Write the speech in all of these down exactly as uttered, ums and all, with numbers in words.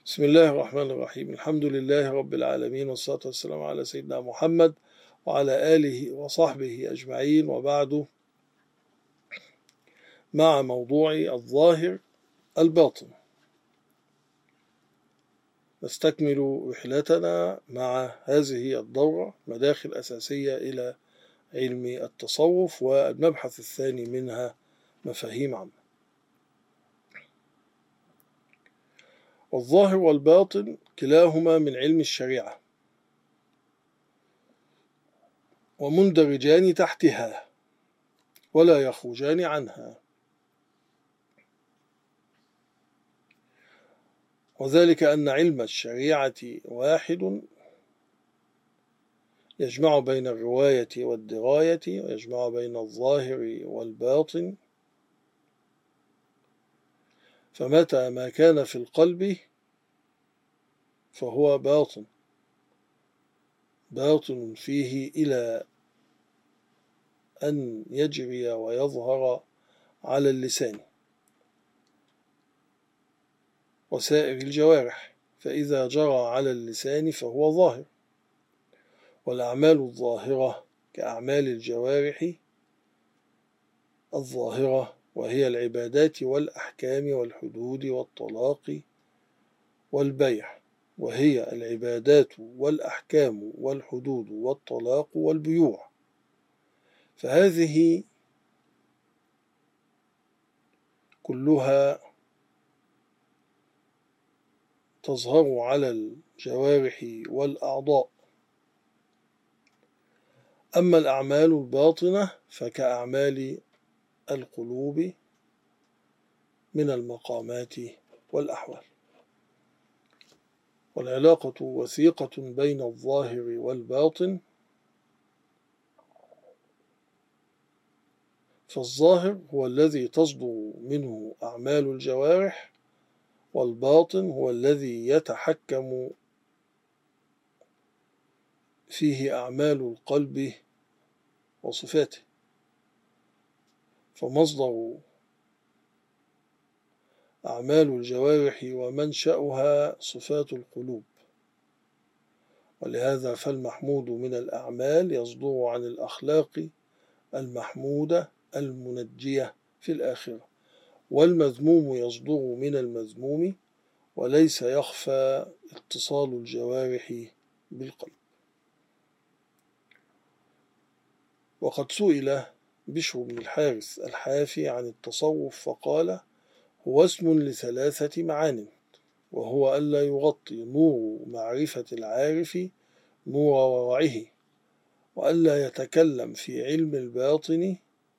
بسم الله الرحمن الرحيم. الحمد لله رب العالمين، والصلاة والسلام على سيدنا محمد وعلى آله وصحبه أجمعين، وبعد، مع موضوع الظاهر الباطن نستكمل رحلتنا مع هذه الدورة مداخل أساسية إلى علم التصوف، والمبحث الثاني منها مفاهيم عامة. والظاهر والباطن كلاهما من علم الشريعة ومندرجان تحتها ولا يخرجان عنها، وذلك أن علم الشريعة واحد يجمع بين الرواية والدراية، ويجمع بين الظاهر والباطن، فمتى ما كان في القلب فهو باطن باطن فيه إلى أن يجري ويظهر على اللسان وسائر الجوارح، فإذا جرى على اللسان فهو ظاهر. والأعمال الظاهرة كأعمال الجوارح الظاهرة، وهي العبادات والأحكام والحدود والطلاق والبيع، وهي العبادات والأحكام والحدود والطلاق والبيوع، فهذه كلها تظهر على الجوارح والأعضاء. أما الأعمال الباطنة فكأعمال القلوب من المقامات والأحوال. والعلاقة وثيقة بين الظاهر والباطن، فالظاهر هو الذي تصدر منه أعمال الجوارح، والباطن هو الذي يتحكم فيه أعمال القلب وصفاته. فمصدر أعمال الجوارح ومنشأها صفات القلوب، ولهذا فالمحمود من الأعمال يصدر عن الأخلاق المحمودة المنجية في الآخرة، والمذموم يصدر من المذموم، وليس يخفى اتصال الجوارح بالقلب. وقد سئل بشر بن الحارث الحافي عن التصوف فقال: هو اسم لثلاثة معان، وهو ألا يغطي نور معرفة العارف نور ورعه، وألا يتكلم في علم الباطن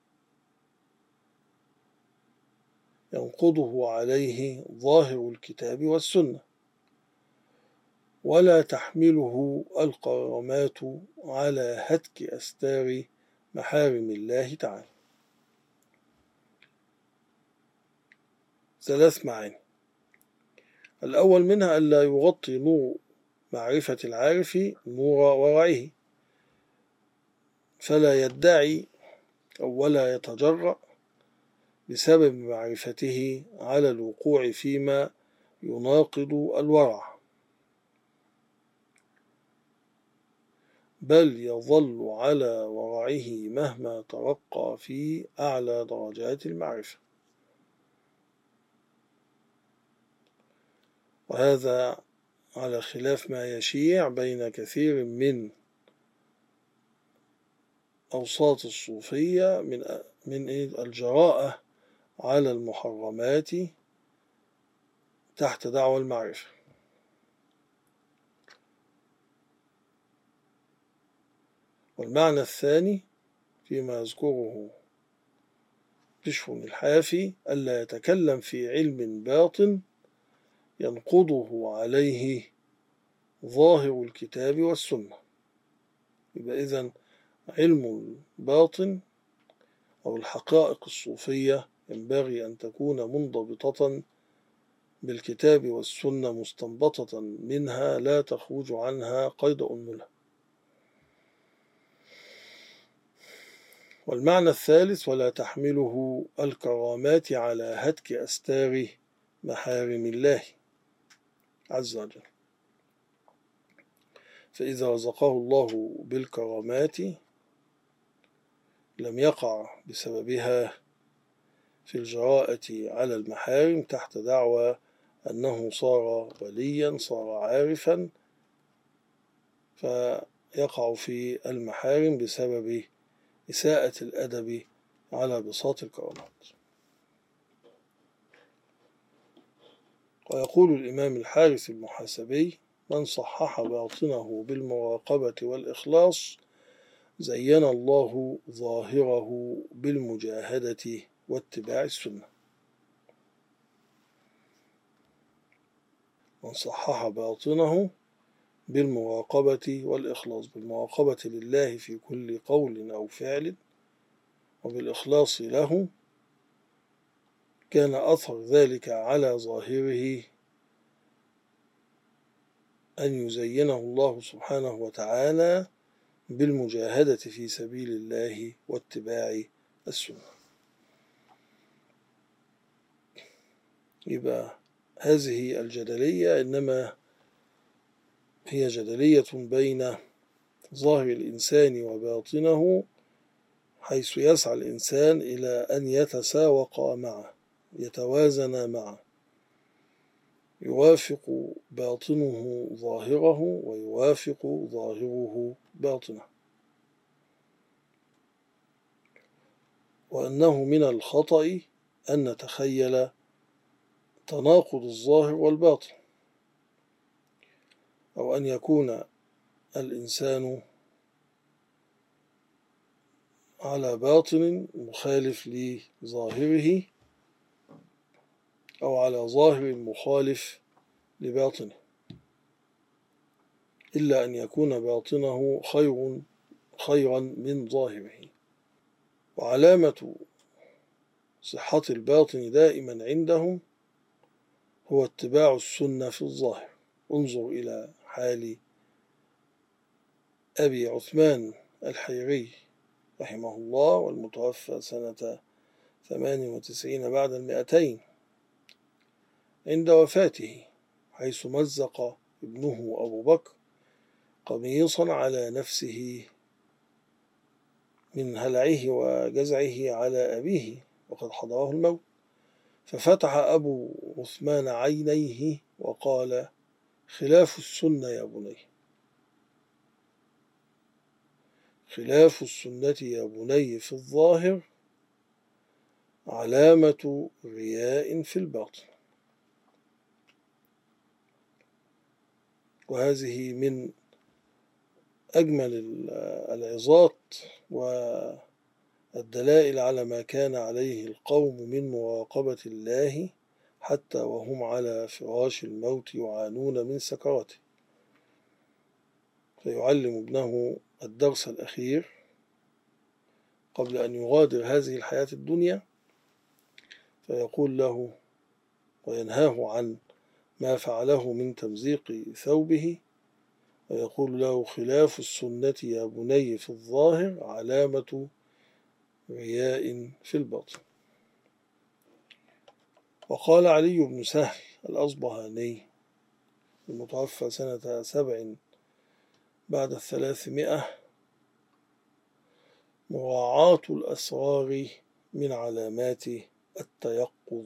ينقضه عليه ظاهر الكتاب والسنة، ولا تحمله القرامات على هتك أستار محارم الله تعالى. ثلاث معاني. الأول منها ألا يغطي نور معرفة العارف نور ورعه، فلا يدعي أو ولا يتجرأ بسبب معرفته على الوقوع فيما يناقض الورع، بل يظل على ورعه مهما ترقى في أعلى درجات المعرفة. وهذا على خلاف ما يشيع بين كثير من أوساط الصوفية من من الجراءة على المحرمات تحت دعوى المعرفة. والمعنى الثاني فيما يذكره بشر الحافي: ألا يتكلم في علم باطن ينقضه عليه ظاهر الكتاب والسنة. يبقى إذن علم الباطن أو الحقائق الصوفية ينبغي أن تكون منضبطة بالكتاب والسنة، مستنبطة منها لا تخرج عنها قيد أنملة. والمعنى الثالث: ولا تحمله الكرامات على هتك أستار محارم الله، عز وجل. فإذا رزقه الله بالكرامات لم يقع بسببها في الجراءة على المحارم تحت دعوى أنه صار وليا، صار عارفا، فيقع في المحارم بسبب إساءة الأدب على بساط الكرامات. ويقول الإمام الحارث المحاسبي: من صحح باطنه بالمراقبة والإخلاص زين الله ظاهره بالمجاهدة واتباع السنة. من صحح باطنه بالمراقبة والإخلاص، بالمراقبة لله في كل قول أو فعل وبالإخلاص له، كان أثر ذلك على ظاهره أن يزينه الله سبحانه وتعالى بالمجاهدة في سبيل الله واتباع السنة. يبقى هذه الجدلية إنما هي جدلية بين ظاهر الإنسان وباطنه، حيث يسعى الإنسان إلى أن يتساوق معه، يتوازن معه، يوافق باطنه ظاهره ويوافق ظاهره باطنه. وأنه من الخطأ أن نتخيل تناقض الظاهر والباطن، أو أن يكون الإنسان على باطن مخالف لظاهره أو على ظاهر مخالف لباطنه، إلا أن يكون باطنه خير خيرا من ظاهره. وعلامة صحة الباطن دائما عندهم هو اتباع السنة في الظاهر. انظر إلى حال أبي عثمان الحيري رحمه الله، والمتوفى سنة ثمان وتسعين بعد المئتين عند وفاته، حيث مزق ابنه أبو بكر قميصا على نفسه من هلعه وجزعه على أبيه وقد حضره الموت، ففتح أبو عثمان عينيه وقال: خلاف السنة يا بني، خلاف السنة يا بني في الظاهر علامة رياء في الباطن. وهذه من أجمل العظات والدلائل على ما كان عليه القوم من مراقبة الله حتى وهم على فراش الموت يعانون من سكراته. فيعلم ابنه الدرس الأخير قبل أن يغادر هذه الحياة الدنيا، فيقول له وينهاه عن ما فعله من تمزيق ثوبه، ويقول له: خلاف السنة يا بني في الظاهر علامة رياء في الباطن. وقال علي بن سهل الأصبهاني المتوفى سنة سبع بعد الثلاثمائة: مراعاة الأسرار من علامات التيقظ.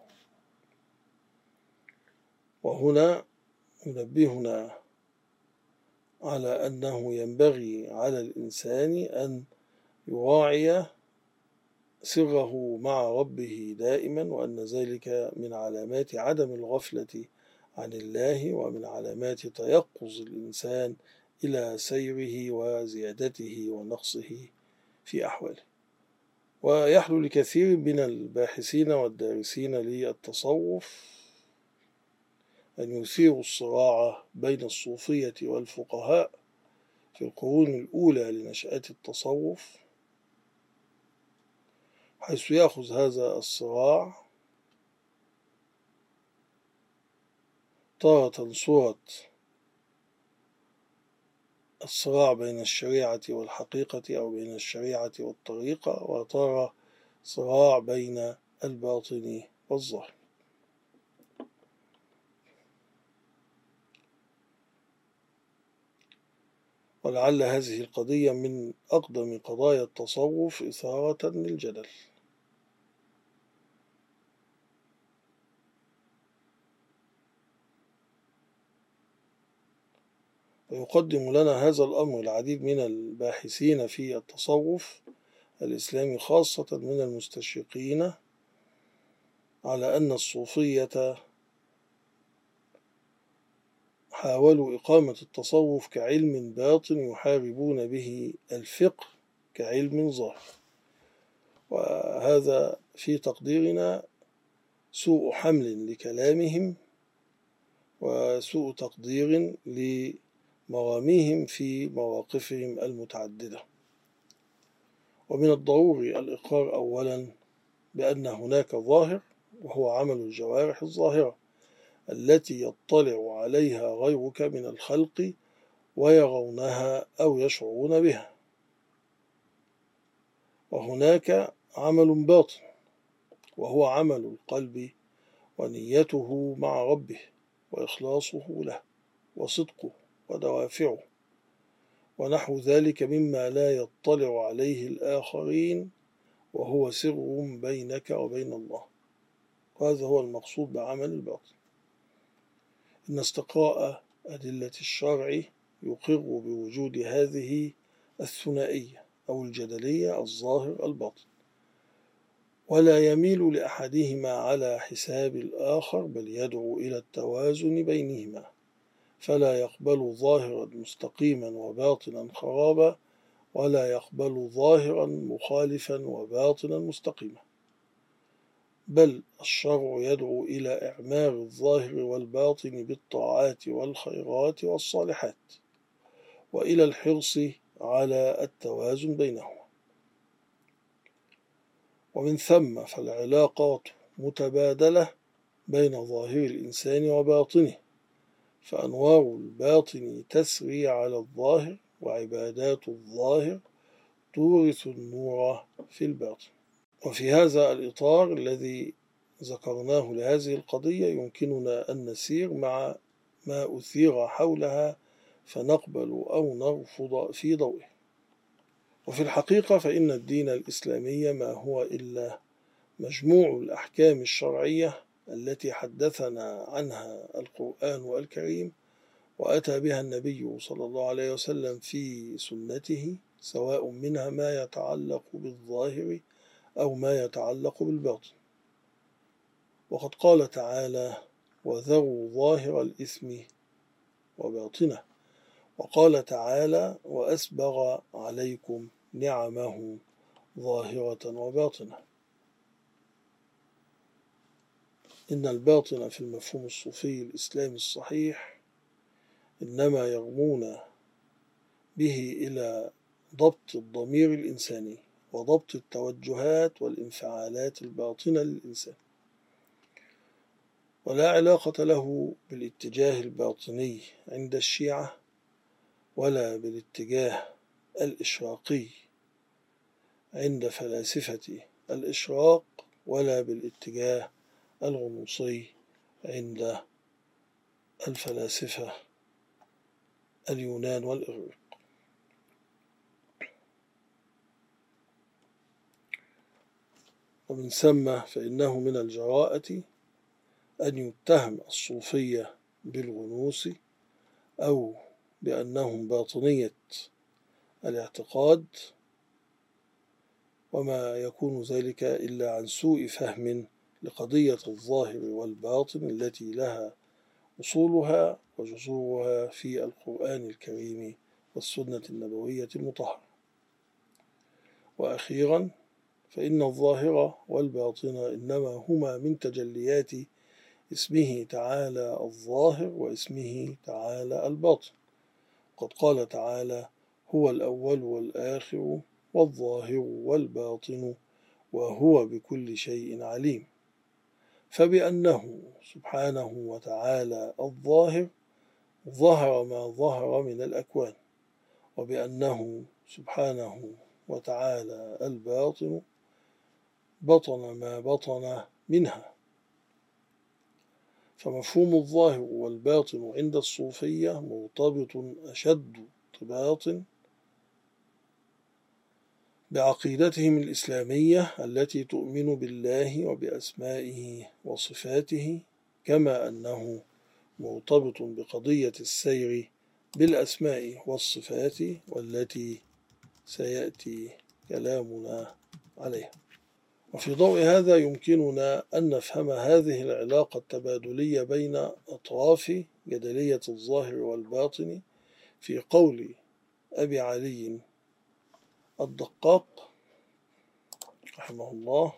وهنا ينبهنا على أنه ينبغي على الإنسان أن يراعي سره مع ربه دائما، وأن ذلك من علامات عدم الغفلة عن الله، ومن علامات تيقظ الإنسان إلى سيره وزيادته ونقصه في أحواله. ويحلو لكثير من الباحثين والدارسين للتصوف أن يثيروا الصراع بين الصوفية والفقهاء في القرون الأولى لنشأة التصوف، حيث يأخذ هذا الصراع تارة صورة الصراع بين الشريعة والحقيقة أو بين الشريعة والطريقة، وتارة صراع بين الباطن والظاهر. ولعل هذه القضية من أقدم قضايا التصوف إثارة للجدل. ويقدم لنا هذا الأمر العديد من الباحثين في التصوف الإسلامي خاصة من المستشرقين على أن الصوفية حاولوا إقامة التصوف كعلم باطن يحاربون به الفقه كعلم ظاهر، وهذا في تقديرنا سوء حمل لكلامهم وسوء تقدير لمراميهم في مواقفهم المتعددة. ومن الضروري الإقرار أولا بأن هناك ظاهر وهو عمل الجوارح الظاهرة التي يطلع عليها غيرك من الخلق ويرونها أو يشعرون بها، وهناك عمل باطن وهو عمل القلب ونيته مع ربه وإخلاصه له وصدقه ودوافعه ونحو ذلك مما لا يطلع عليه الآخرين وهو سر بينك وبين الله، وهذا هو المقصود بعمل الباطن. إن استقراء أدلة الشرع يقر بوجود هذه الثنائية أو الجدلية الظاهر الباطن، ولا يميل لأحدهما على حساب الآخر، بل يدعو إلى التوازن بينهما، فلا يقبل ظاهرا مستقيما وباطنا خرابا، ولا يقبل ظاهرا مخالفا وباطنا مستقيما، بل الشرع يدعو إلى إعمار الظاهر والباطن بالطاعات والخيرات والصالحات، وإلى الحرص على التوازن بينهما. ومن ثم فالعلاقات متبادلة بين ظاهر الإنسان وباطنه، فأنوار الباطن تسري على الظاهر، وعبادات الظاهر تورث النور في الباطن. وفي هذا الإطار الذي ذكرناه لهذه القضية يمكننا أن نسير مع ما أثير حولها فنقبل أو نرفض في ضوئه. وفي الحقيقة فإن الدين الإسلامي ما هو إلا مجموع الأحكام الشرعية التي حدثنا عنها القرآن والكريم وأتى بها النبي صلى الله عليه وسلم في سنته، سواء منها ما يتعلق بالظاهر أو ما يتعلق بالباطن. وقد قال تعالى: وذروا ظاهر الإثم وباطنه، وقال تعالى: وأسبغ عليكم نعمه ظاهرة وباطنة. إن الباطن في المفهوم الصوفي الإسلامي الصحيح إنما يرمون به إلى ضبط الضمير الإنساني وضبط التوجهات والانفعالات الباطنة للإنسان، ولا علاقة له بالاتجاه الباطني عند الشيعة، ولا بالاتجاه الإشراقي عند فلاسفة الإشراق، ولا بالاتجاه الغنوصي عند الفلاسفة اليونان والإغريق. ومن ثم فإنه من الجراءة أن يتهم الصوفية بالغنوص أو بأنهم باطنية الاعتقاد، وما يكون ذلك إلا عن سوء فهم لقضية الظاهر والباطن التي لها أصولها وجذورها في القرآن الكريم والسنة النبوية المطهرة. وأخيرا فإن الظاهر والباطن إنما هما من تجليات اسمه تعالى الظاهر واسمه تعالى الباطن. قد قال تعالى: هو الأول والآخر والظاهر والباطن وهو بكل شيء عليم. فبأنه سبحانه وتعالى الظاهر ظهر ما ظهر من الأكوان، وبأنه سبحانه وتعالى الباطن بطن ما بطن منها. فمفهوم الظاهر والباطن عند الصوفية مرتبط أشد ارتباط بعقيدتهم الإسلامية التي تؤمن بالله وبأسمائه وصفاته، كما أنه مرتبط بقضية السير بالأسماء والصفات والتي سيأتي كلامنا عليها. وفي ضوء هذا يمكننا أن نفهم هذه العلاقة التبادلية بين أطراف جدلية الظاهر والباطن في قول أبي علي الدقاق رحمه الله: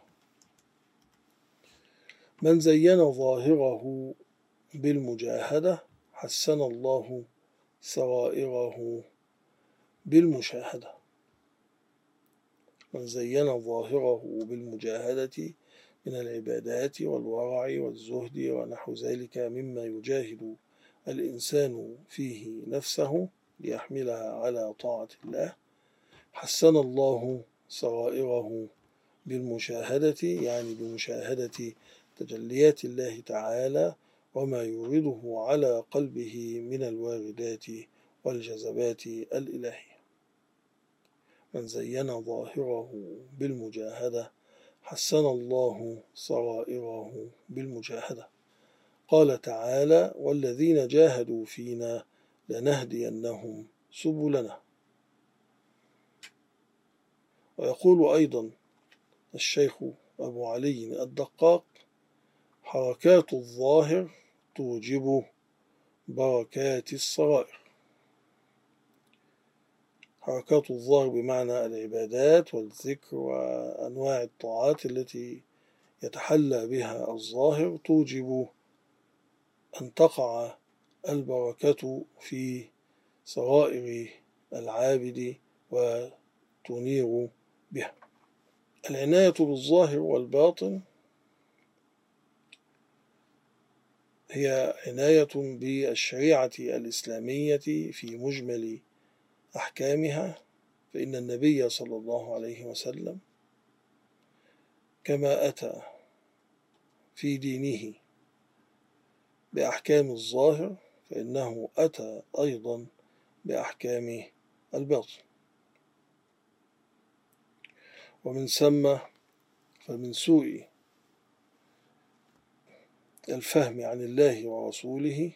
من زين ظاهره بالمجاهدة حسن الله سرائره بالمشاهدة. من زين ظاهره بالمجاهدة من العبادات والورع والزهد ونحو ذلك مما يجاهد الإنسان فيه نفسه ليحملها على طاعة الله، حسن الله سرائره بالمشاهدة، يعني بمشاهدة تجليات الله تعالى وما يورده على قلبه من الواردات والجذبات الإلهية. من زين ظاهره بالمجاهدة حسن الله سرائره بالمجاهدة. قال تعالى: والذين جاهدوا فينا لنهدينهم سبلنا. ويقول أيضا الشيخ أبو علي الدقاق: حركات الظاهر توجب بركات السرائر. حركات الظاهر بمعنى العبادات والذكر وأنواع الطاعات التي يتحلى بها الظاهر توجب أن تقع البركة في سرائر العابد وتنير بها. العناية بالظاهر والباطن هي عناية بالشريعة الإسلامية في مجمل أحكامها، فإن النبي صلى الله عليه وسلم كما أتى في دينه بأحكام الظاهر فإنه أتى أيضا بأحكام الباطن. ومن ثم فمن سوء الفهم عن الله ورسوله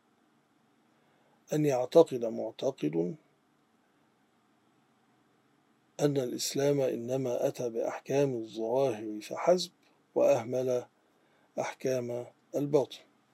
أن يعتقد معتقد أن الإسلام إنما أتى بأحكام الظواهر فحسب وأهمل أحكام الباطن.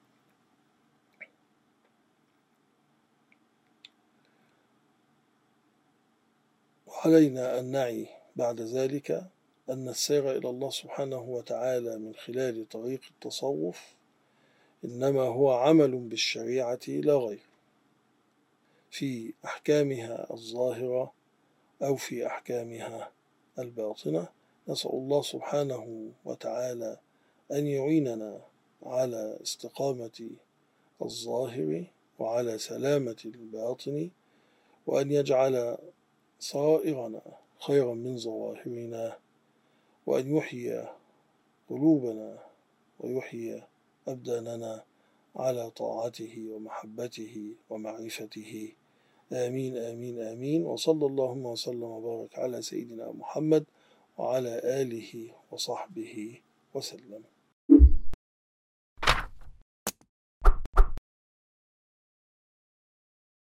وعلينا أن نعي بعد ذلك أن السير إلى الله سبحانه وتعالى من خلال طريق التصوف إنما هو عمل بالشريعة لا غير، في أحكامها الظاهرة أو في أحكامها الباطنة. نسأل الله سبحانه وتعالى أن يعيننا على استقامة الظاهر وعلى سلامة الباطن، وأن يجعل سرائرنا خيرا من ظواهرنا، وأن يحيي قلوبنا ويحيي أبداننا على طاعته ومحبته ومعرفته. آمين آمين آمين. وصلى اللهم وسلم وبارك على سيدنا محمد وعلى آله وصحبه وسلم.